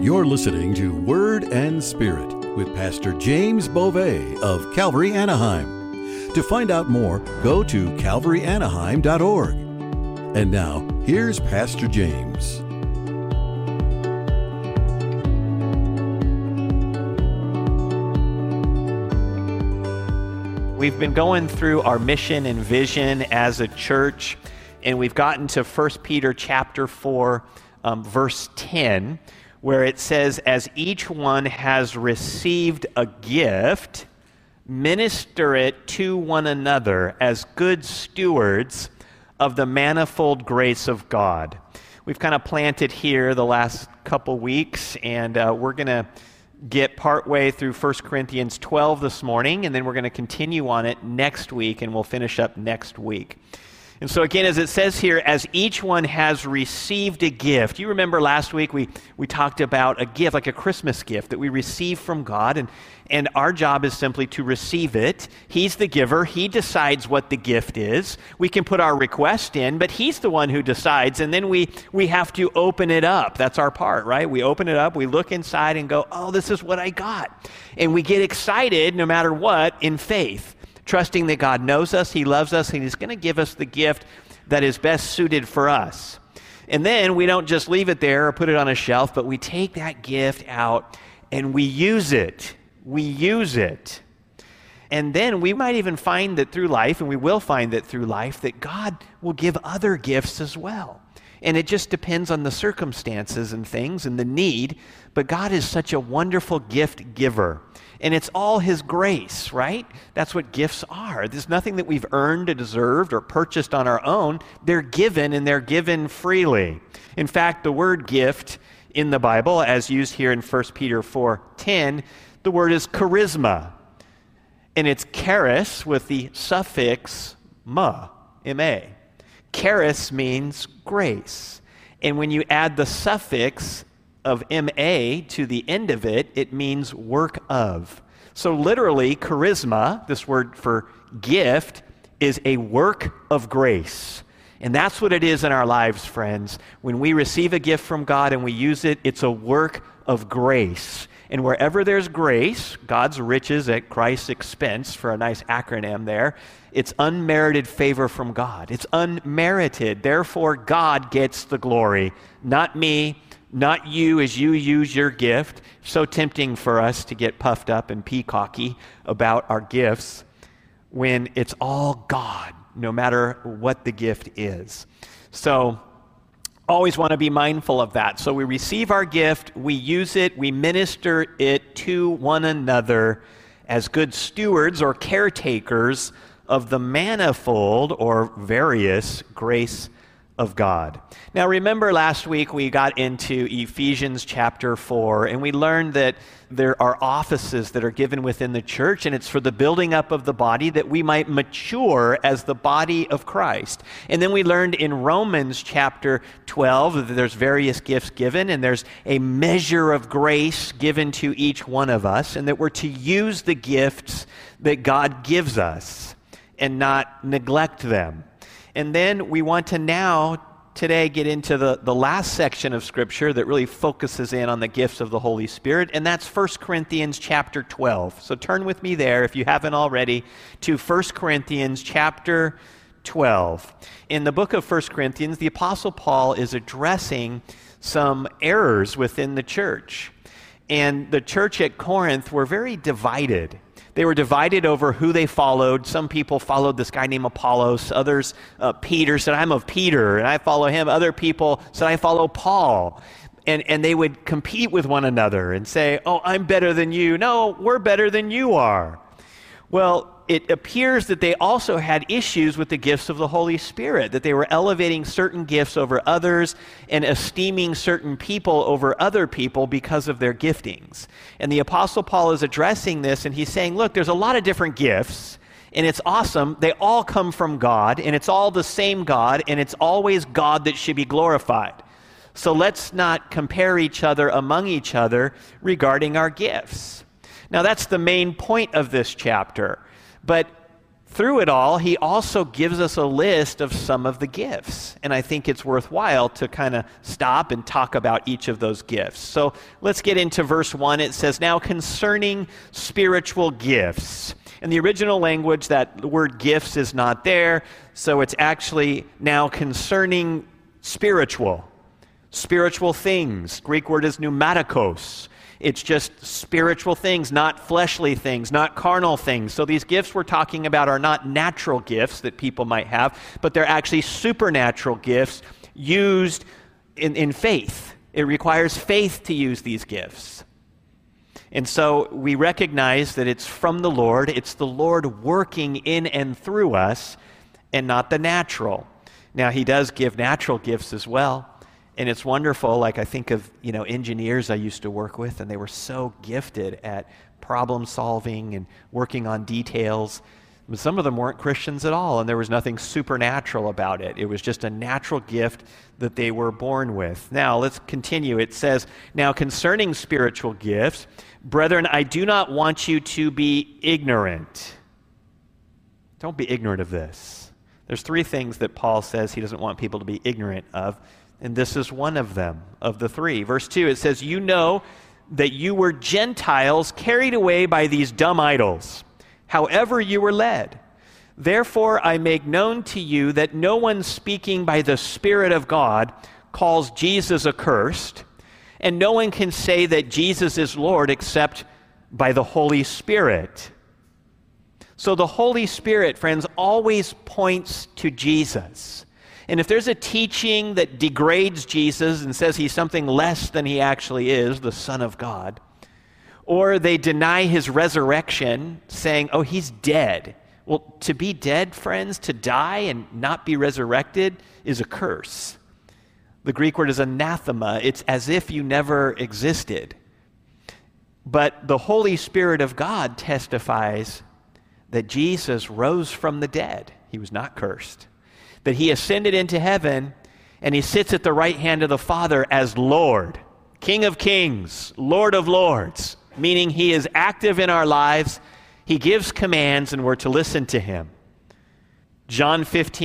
You're listening to Word and Spirit with Pastor James Beauvais of Calvary Anaheim. To find out more, go to calvaryanaheim.org. And now, here's Pastor James. We've been going through our mission and vision as a church, and we've gotten to 1 Peter chapter 4, verse 10, where it says, as each one has received a gift, minister it to one another as good stewards of the manifold grace of God. We've kind of planted here the last couple weeks, and we're going to get partway through 1 Corinthians 12 this morning, and then we're going to continue on it next week, and we'll finish up next week. And so again, as it says here, as each one has received a gift. You remember last week we talked about a gift, like a Christmas gift that we receive from God, and our job is simply to receive it. He's the giver. He decides what the gift is. We can put our request in, but He's the one who decides, and then we have to open it up. That's our part, right? We open it up, we look inside and go, oh, this is what I got. And we get excited no matter what in faith, trusting that God knows us, He loves us, and He's going to give us the gift that is best suited for us. And then we don't just leave it there or put it on a shelf, but we take that gift out and we use it. We use it. And then we might even find that through life, and we will find that through life, that God will give other gifts as well. And it just depends on the circumstances and things and the need, but God is such a wonderful gift giver. And it's all His grace, right? That's what gifts are. There's nothing that we've earned or deserved or purchased on our own. They're given, and they're given freely. In fact, the word gift in the Bible, as used here in 1 Peter 4:10, the word is charisma. And it's charis with the suffix ma, M-A. Charis means grace. And when you add the suffix of M-A to the end of it, it means work of. So literally, charisma, this word for gift, is a work of grace. And that's what it is in our lives, friends. When we receive a gift from God and we use it, it's a work of grace. And wherever there's grace, God's riches at Christ's expense, for a nice acronym there, it's unmerited favor from God. It's unmerited. Therefore, God gets the glory, not me, not you as you use your gift. So tempting for us to get puffed up and peacocky about our gifts when it's all God, no matter what the gift is. So always want to be mindful of that. So we receive our gift, we use it, we minister it to one another as good stewards or caretakers of the manifold or various grace of God. Now remember last week we got into Ephesians chapter 4, and we learned that there are offices that are given within the church, and it's for the building up of the body that we might mature as the body of Christ. And then we learned in Romans chapter 12 that there's various gifts given, and there's a measure of grace given to each one of us, and that we're to use the gifts that God gives us and not neglect them. And then we want to now, today, get into the last section of Scripture that really focuses in on the gifts of the Holy Spirit, and that's 1 Corinthians chapter 12. So turn with me there, if you haven't already, to 1 Corinthians chapter 12. In the book of 1 Corinthians, the Apostle Paul is addressing some errors within the church. And the church at Corinth were very divided. They were divided over who they followed. Some people followed this guy named Apollos. Others, Peter said, I'm of Peter, and I follow him. Other people said, I follow Paul. And they would compete with one another and say, oh, I'm better than you. No, we're better than you are. Well, it appears that they also had issues with the gifts of the Holy Spirit, that they were elevating certain gifts over others and esteeming certain people over other people because of their giftings. And the Apostle Paul is addressing this, and he's saying, look, there's a lot of different gifts, and it's awesome. They all come from God, and it's all the same God, and it's always God that should be glorified. So let's not compare each other among each other regarding our gifts. Now, that's the main point of this chapter. But through it all, he also gives us a list of some of the gifts. And I think it's worthwhile to kind of stop and talk about each of those gifts. So let's get into verse 1. It says, "Now concerning spiritual gifts." In the original language, that word gifts is not there, so it's actually now concerning spiritual things. Greek word is pneumatikos. It's just spiritual things, not fleshly things, not carnal things. So these gifts we're talking about are not natural gifts that people might have, but they're actually supernatural gifts used in faith. It requires faith to use these gifts. And so we recognize that it's from the Lord. It's the Lord working in and through us, and not the natural. Now, he does give natural gifts as well. And it's wonderful. Like, I think of, engineers I used to work with, and they were so gifted at problem solving and working on details. But some of them weren't Christians at all, and there was nothing supernatural about it. It was just a natural gift that they were born with. Now, let's continue. It says, "Now concerning spiritual gifts, brethren, I do not want you to be ignorant." Don't be ignorant of this. There's 3 things that Paul says he doesn't want people to be ignorant of. And this is one of them, of the 3. Verse 2, it says, "You know that you were Gentiles carried away by these dumb idols, however you were led. Therefore I make known to you that no one speaking by the Spirit of God calls Jesus accursed, and no one can say that Jesus is Lord except by the Holy Spirit." So the Holy Spirit, friends, always points to Jesus. And if there's a teaching that degrades Jesus and says he's something less than he actually is, the Son of God, or they deny his resurrection, saying, "Oh, he's dead." Well, to be dead, friends, to die and not be resurrected is a curse. The Greek word is anathema. It's as if you never existed. But the Holy Spirit of God testifies that Jesus rose from the dead. He was not cursed. That he ascended into heaven, and he sits at the right hand of the Father as Lord, King of kings, Lord of lords, meaning he is active in our lives. He gives commands, and we're to listen to him. John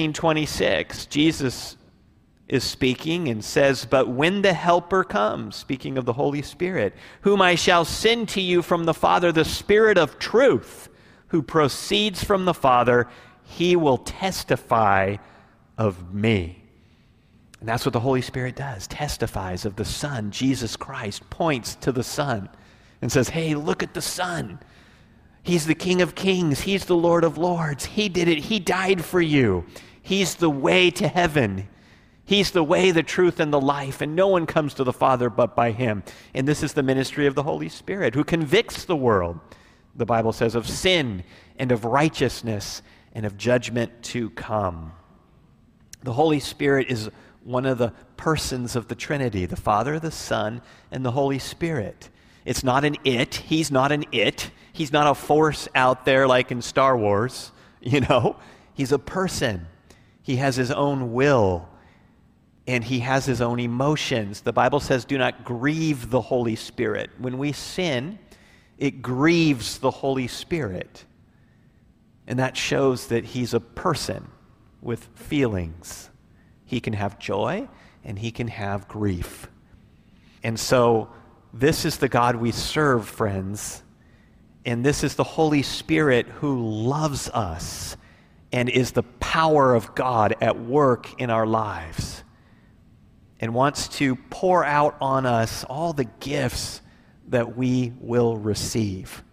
15:26, Jesus is speaking and says, "But when the Helper comes," speaking of the Holy Spirit, "whom I shall send to you from the Father, the Spirit of truth, who proceeds from the Father, he will testify of me." And that's what the Holy Spirit does, testifies of the Son. Jesus Christ points to the Son and says, "Hey, look at the Son. He's the King of kings. He's the Lord of lords. He did it. He died for you. He's the way to heaven. He's the way, the truth, and the life, and no one comes to the Father but by him." And this is the ministry of the Holy Spirit, who convicts the world, the Bible says, of sin and of righteousness and of judgment to come. The Holy Spirit is one of the persons of the Trinity, the Father, the Son, and the Holy Spirit. It's not an it. He's not an it. He's not a force out there like in Star Wars, He's a person. He has his own will, and he has his own emotions. The Bible says, "Do not grieve the Holy Spirit." When we sin, it grieves the Holy Spirit. And that shows that he's a person with feelings. He can have joy and he can have grief. And so this is the God we serve, friends. And this is the Holy Spirit who loves us and is the power of God at work in our lives and wants to pour out on us all the gifts that we will receive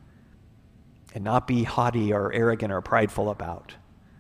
and not be haughty or arrogant or prideful about,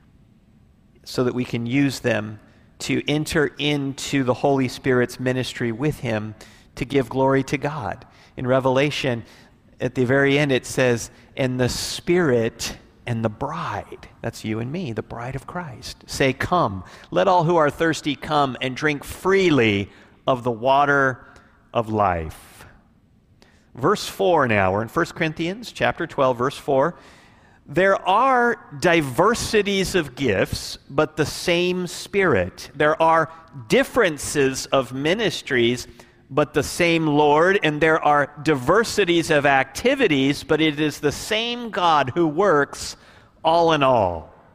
so that we can use them to enter into the Holy Spirit's ministry with him to give glory to God. In Revelation, at the very end, it says, "And the Spirit and the bride," that's you and me, the bride of Christ, "say, 'Come, let all who are thirsty come and drink freely of the water of life.'" Verse 4 now, we're in 1 Corinthians chapter 12, verse 4. "There are diversities of gifts, but the same Spirit. There are differences of ministries, but the same Lord. And there are diversities of activities, but it is the same God who works all in all."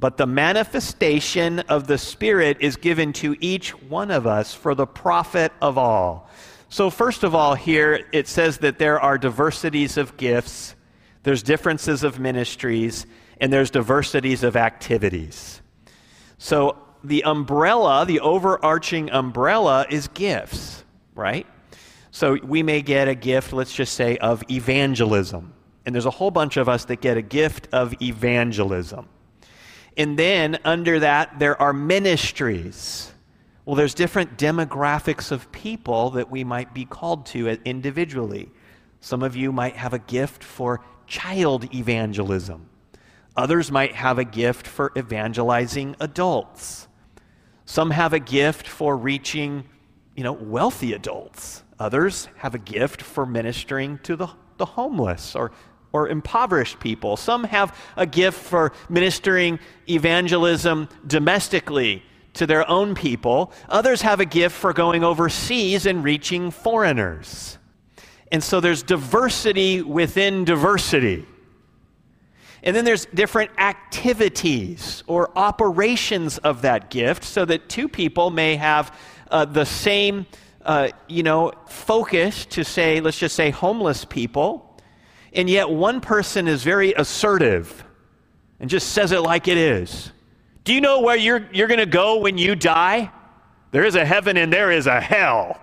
but the manifestation of the Spirit is given to each one of us for the profit of all. So first of all, here it says that there are diversities of gifts, there's differences of ministries, and there's diversities of activities. So the umbrella, the overarching umbrella is gifts, right? So we may get a gift, let's just say, of evangelism. And there's a whole bunch of us that get a gift of evangelism. And then under that, there are ministries. Well, there's different demographics of people that we might be called to individually. Some of you might have a gift for child evangelism. Others might have a gift for evangelizing adults. Some have a gift for reaching, wealthy adults. Others have a gift for ministering to the homeless or impoverished people. Some have a gift for ministering evangelism domestically to their own people. Others have a gift for going overseas and reaching foreigners. And so there's diversity within diversity. And then there's different activities or operations of that gift, so that two people may have the same, focus to say, let's just say homeless people, and yet one person is very assertive and just says it like it is. Do you know where you're going to go when you die? There is a heaven and there is a hell.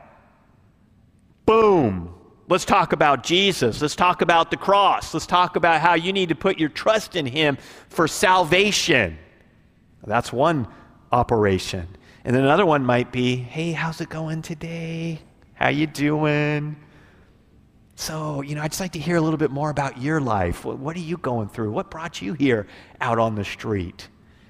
Boom. Let's talk about Jesus. Let's talk about the cross. Let's talk about how you need to put your trust in him for salvation. That's one operation. And then another one might be, hey, how's it going today? How you doing? So, I'd just like to hear a little bit more about your life. What are you going through? What brought you here out on the street?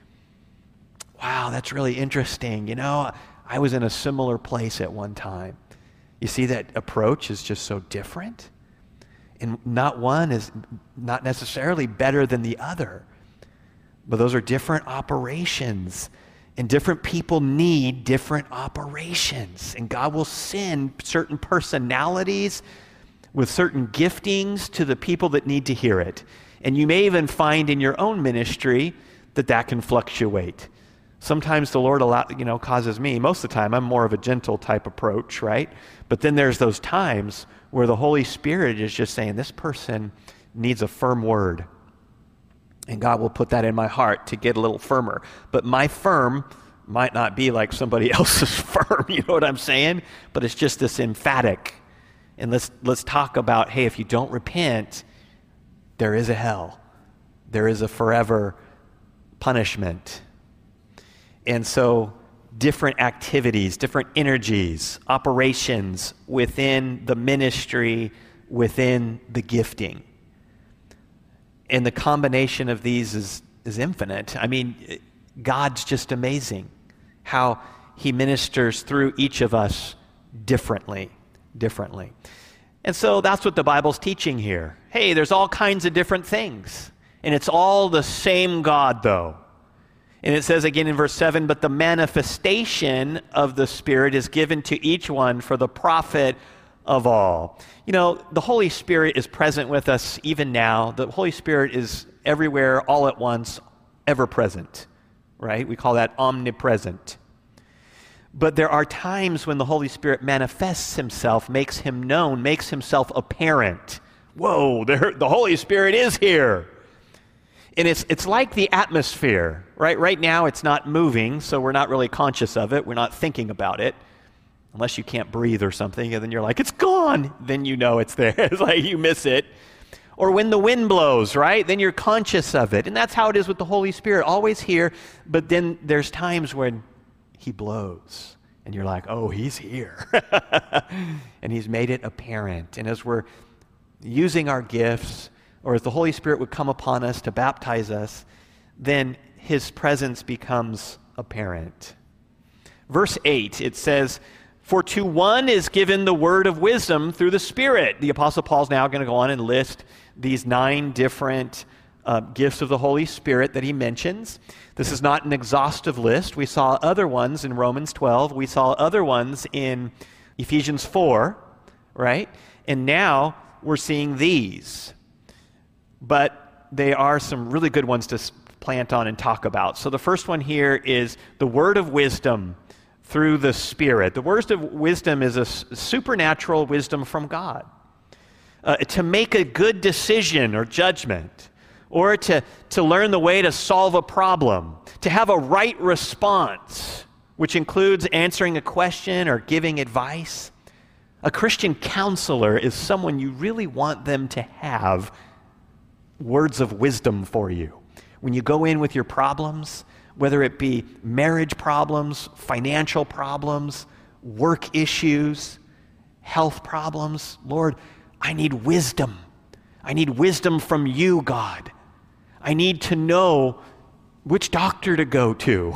Wow, that's really interesting. I was in a similar place at one time. You see, that approach is just so different. And not one is not necessarily better than the other. But those are different operations. And different people need different operations. And God will send certain personalities with certain giftings to the people that need to hear it. And you may even find in your own ministry that can fluctuate. Sometimes the Lord causes me, most of the time I'm more of a gentle type approach, right? But then there's those times where the Holy Spirit is just saying, this person needs a firm word. And God will put that in my heart to get a little firmer. But my firm might not be like somebody else's firm, you know what I'm saying? But it's just this emphatic. And let's talk about, hey, if you don't repent, there is a hell. There is a forever punishment. And so different activities, different energies, operations within the ministry, within the gifting. And the combination of these is infinite. I mean, God's just amazing how he ministers through each of us differently. And so that's what the Bible's teaching here. Hey, there's all kinds of different things. And it's all the same God, though. And it says again in verse 7, but the manifestation of the Spirit is given to each one for the profit of all. The Holy Spirit is present with us even now. The Holy Spirit is everywhere, all at once, ever present, right? We call that omnipresent. But there are times when the Holy Spirit manifests himself, makes him known, makes himself apparent. Whoa, the Holy Spirit is here. And it's like the atmosphere, right? Right now it's not moving, so we're not really conscious of it. We're not thinking about it. Unless you can't breathe or something, and then you're like, it's gone. Then you know it's there. It's like you miss it. Or when the wind blows, right? Then you're conscious of it. And that's how it is with the Holy Spirit. Always here, but then there's times when he blows. And you're like, oh, he's here. And he's made it apparent. And as we're using our gifts, or as the Holy Spirit would come upon us to baptize us, then his presence becomes apparent. Verse 8, it says, for to one is given the word of wisdom through the Spirit. The Apostle Paul's now going to go on and list these 9 different gifts of the Holy Spirit that he mentions. This is not an exhaustive list. We saw other ones in Romans 12. We saw other ones in Ephesians 4, right? And now we're seeing these. But they are some really good ones to plant on and talk about. So the first one here is the word of wisdom through the Spirit. The word of wisdom is a supernatural wisdom from God. To make a good decision or judgment, or to learn the way to solve a problem, to have a right response, which includes answering a question or giving advice. A Christian counselor is someone you really want them to have words of wisdom for you. When you go in with your problems, whether it be marriage problems, financial problems, work issues, health problems, Lord, I need wisdom. I need wisdom from you, God. I need to know which doctor to go to.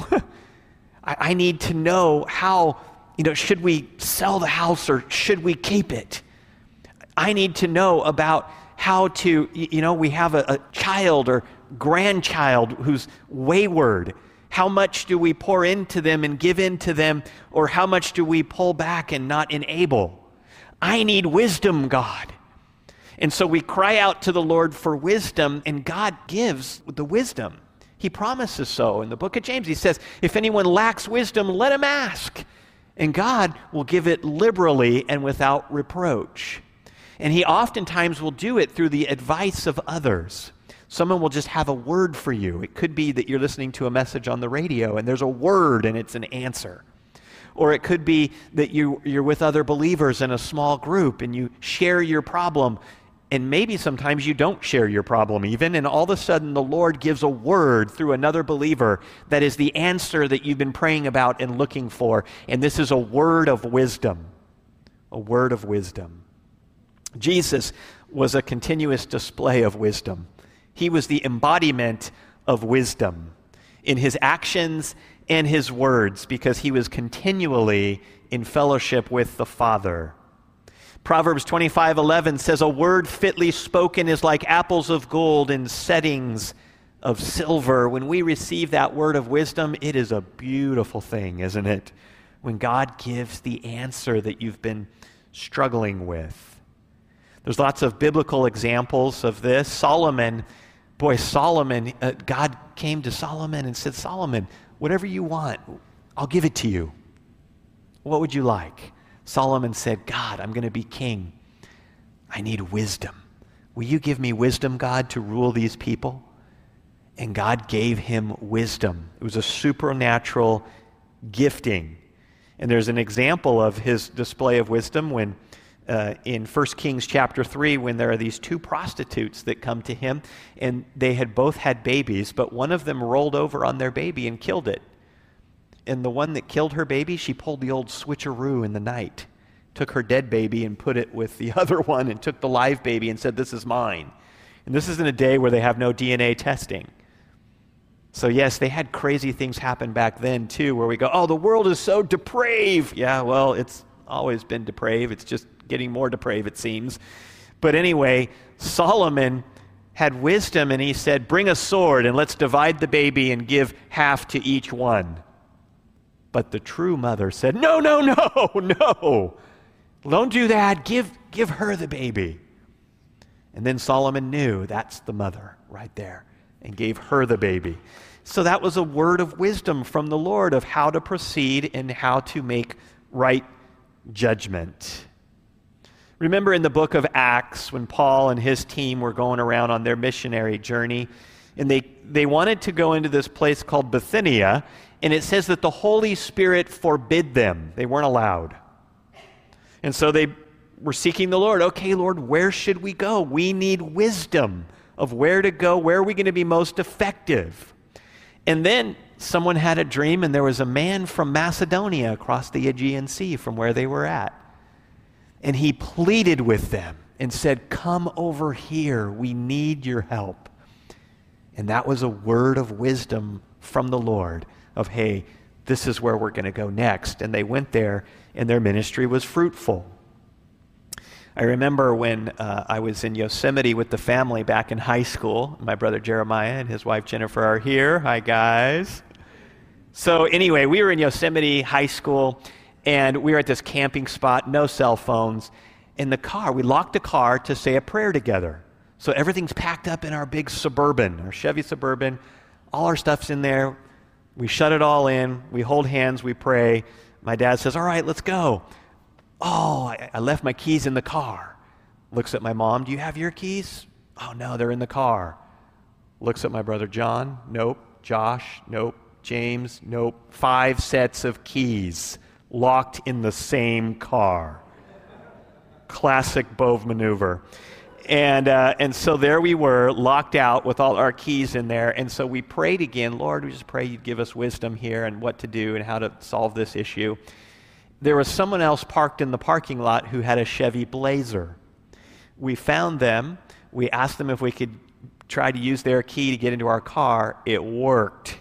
I need to know how, should we sell the house or should we keep it? I need to know about how to, we have a child or grandchild who's wayward. How much do we pour into them and give into them, or how much do we pull back and not enable? I need wisdom, God. And so we cry out to the Lord for wisdom, and God gives the wisdom. He promises so. In the book of James, he says, if anyone lacks wisdom, let him ask. And God will give it liberally and without reproach. And he oftentimes will do it through the advice of others. Someone will just have a word for you. It could be that you're listening to a message on the radio and there's a word and it's an answer. Or it could be that you're with other believers in a small group and you share your problem, and maybe sometimes you don't share your problem even, and all of a sudden the Lord gives a word through another believer that is the answer that you've been praying about and looking for. And this is a word of wisdom. A word of wisdom. Jesus was a continuous display of wisdom. He was the embodiment of wisdom in his actions and his words, because he was continually in fellowship with the Father. Proverbs 25:11 says, a word fitly spoken is like apples of gold in settings of silver. When we receive that word of wisdom, it is a beautiful thing, isn't it? When God gives the answer that you've been struggling with. There's lots of biblical examples of this. Solomon, God came to Solomon and said, Solomon, whatever you want, I'll give it to you. What would you like? Solomon said, God, I'm going to be king. I need wisdom. Will you give me wisdom, God, to rule these people? And God gave him wisdom. It was a supernatural gifting. And there's an example of his display of wisdom when in 1 Kings chapter 3, when there are these two prostitutes that come to him, and they had both had babies, but one of them rolled over on their baby and killed it. And the one that killed her baby, she pulled the old switcheroo in the night, took her dead baby and put it with the other one, and took the live baby and said, this is mine. And this is in a day where they have no DNA testing. So yes, they had crazy things happen back then too, where we go, oh, the world is so depraved. Yeah, well, it's always been depraved. It's just getting more depraved, it seems. But anyway, Solomon had wisdom, and he said, bring a sword and let's divide the baby and give half to each one. But the true mother said, no, don't do that. Give her the baby. And then Solomon knew that's the mother right there, and gave her the baby. So that was a word of wisdom from the Lord of how to proceed and how to make right judgment. Remember in the book of Acts when Paul and his team were going around on their missionary journey, and they wanted to go into this place called Bithynia, and it says that the Holy Spirit forbid them. They weren't allowed. And so they were seeking the Lord. Okay, Lord, where should we go? We need wisdom of where to go. Where are we going to be most effective? And then someone had a dream, and there was a man from Macedonia across the Aegean Sea from where they were at. And he pleaded with them and said, come over here. We need your help. And that was a word of wisdom from the Lord of, hey, this is where we're going to go next. And they went there, and their ministry was fruitful. I remember when I was in Yosemite with the family back in high school. My brother Jeremiah and his wife Jennifer are here. Hi, guys. So anyway, we were in Yosemite High School, and we were at this camping spot, no cell phones. In the car, we locked the car to say a prayer together. So everything's packed up in our big Suburban, our Chevy Suburban, all our stuff's in there. We shut it all in. We hold hands. We pray. My dad says, all right, let's go. Oh, I left my keys in the car. Looks at my mom. Do you have your keys? Oh, no, they're in the car. Looks at my brother John. Nope. Josh. Nope. James. Nope. 5 sets of keys locked in the same car. Classic Bove maneuver. And so there we were, locked out with all our keys in there. And so we prayed again, Lord, we just pray you'd give us wisdom here and what to do and how to solve this issue. There was someone else parked in the parking lot who had a Chevy Blazer. We found them. We asked them if we could try to use their key to get into our car. It worked.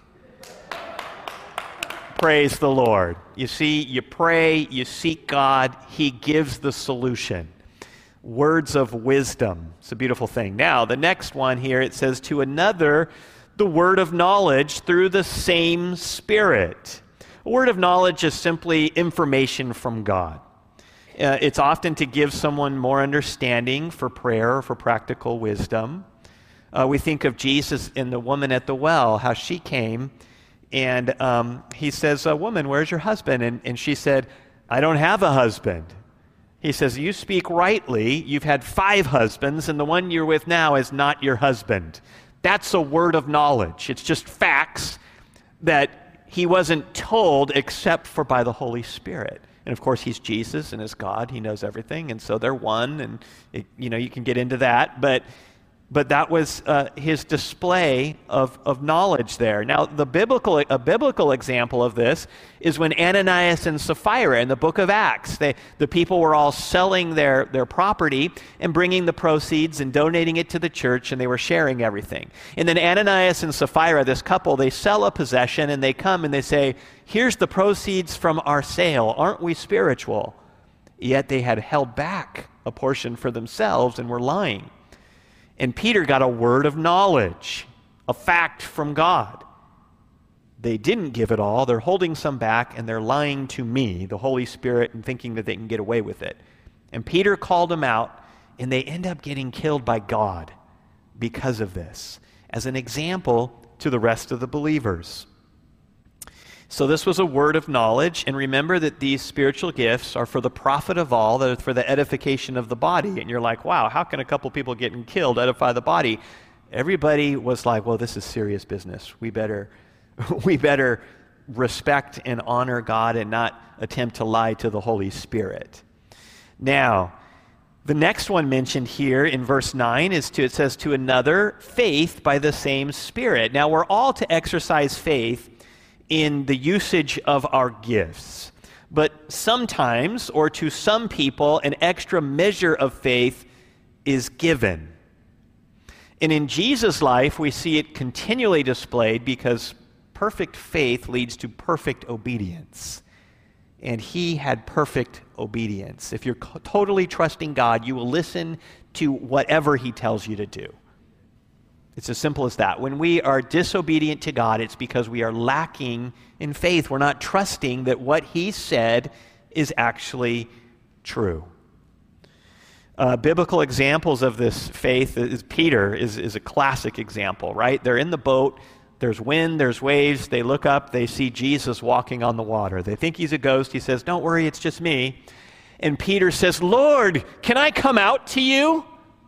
Praise the Lord. You see, you pray, you seek God, He gives the solution. Words of wisdom. It's a beautiful thing. Now, the next one here, it says, to another, the word of knowledge through the same Spirit. A word of knowledge is simply information from God. It's often to give someone more understanding for prayer or for practical wisdom. We think of Jesus and the woman at the well, how she came, and he says, woman, where's your husband? And she said, I don't have a husband. He says, you speak rightly. You've had 5 husbands, and the one you're with now is not your husband. That's a word of knowledge. It's just facts that he wasn't told except for by the Holy Spirit. And of course, he's Jesus and is God. He knows everything, and so they're one, and you can get into that. But that was his display of knowledge there. Now, a biblical example of this is when Ananias and Sapphira in the book of Acts, the people were all selling their property and bringing the proceeds and donating it to the church, and they were sharing everything. And then Ananias and Sapphira, this couple, they sell a possession, and they come and they say, here's the proceeds from our sale. Aren't we spiritual? Yet they had held back a portion for themselves and were lying. And Peter got a word of knowledge, a fact from God. They didn't give it all. They're holding some back, and they're lying to me, the Holy Spirit, and thinking that they can get away with it. And Peter called them out, and they end up getting killed by God because of this, as an example to the rest of the believers. So this was a word of knowledge, and remember that these spiritual gifts are for the profit of all, they're for the edification of the body. And you're like, wow, how can a couple people getting killed edify the body? Everybody was like, well, this is serious business. We better respect and honor God and not attempt to lie to the Holy Spirit. Now, the next one mentioned here in verse 9 it says, to another, faith by the same Spirit. Now, we're all to exercise faith in the usage of our gifts. But sometimes, or to some people, an extra measure of faith is given. And in Jesus' life, we see it continually displayed because perfect faith leads to perfect obedience. And he had perfect obedience. If you're totally trusting God, you will listen to whatever he tells you to do. It's as simple as that. When we are disobedient to God, it's because we are lacking in faith. We're not trusting that what he said is actually true. Biblical examples of this faith is Peter is a classic example, right? They're in the boat. There's wind, there's waves. They look up. They see Jesus walking on the water. They think he's a ghost. He says, don't worry, it's just me. And Peter says, Lord, can I come out to you?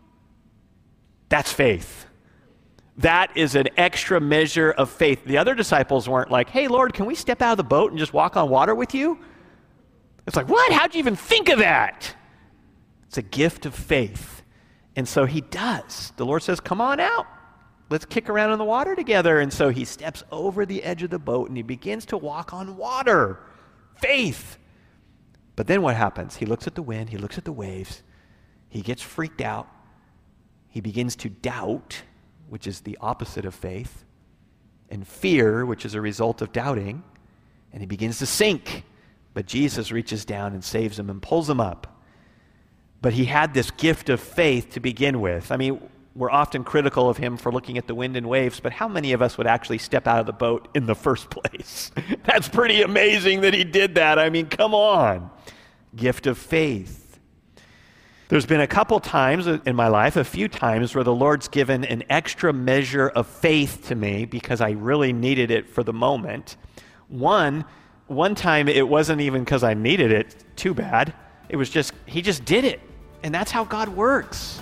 That's faith. That is an extra measure of faith. The other disciples weren't like, hey, Lord, can we step out of the boat and just walk on water with you? It's like, what? How'd you even think of that? It's a gift of faith. And so he does. The Lord says, come on out. Let's kick around in the water together. And so he steps over the edge of the boat and he begins to walk on water. Faith. But then what happens? He looks at the wind. He looks at the waves. He gets freaked out. He begins to doubt, which is the opposite of faith, and fear, which is a result of doubting, and he begins to sink. But Jesus reaches down and saves him and pulls him up. But he had this gift of faith to begin with. I mean, we're often critical of him for looking at the wind and waves, but how many of us would actually step out of the boat in the first place? That's pretty amazing that he did that. I mean, come on. Gift of faith. There's been a couple times in my life, a few times, where the Lord's given an extra measure of faith to me because I really needed it for the moment. One time it wasn't even because I needed it too bad. It was just, he just did it. And that's how God works.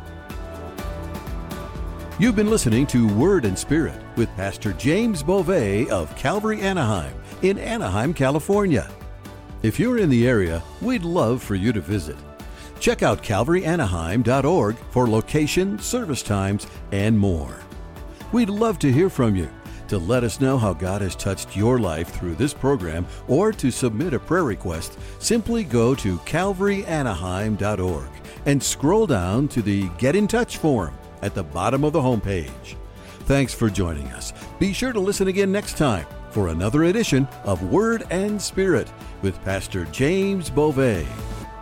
You've been listening to Word and Spirit with Pastor James Beauvais of Calvary Anaheim in Anaheim, California. If you're in the area, we'd love for you to visit. Check out calvaryanaheim.org for location, service times, and more. We'd love to hear from you. To let us know how God has touched your life through this program or to submit a prayer request, simply go to calvaryanaheim.org and scroll down to the Get in Touch form at the bottom of the homepage. Thanks for joining us. Be sure to listen again next time for another edition of Word and Spirit with Pastor James Beauvais.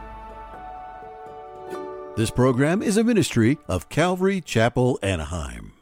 This program is a ministry of Calvary Chapel, Anaheim.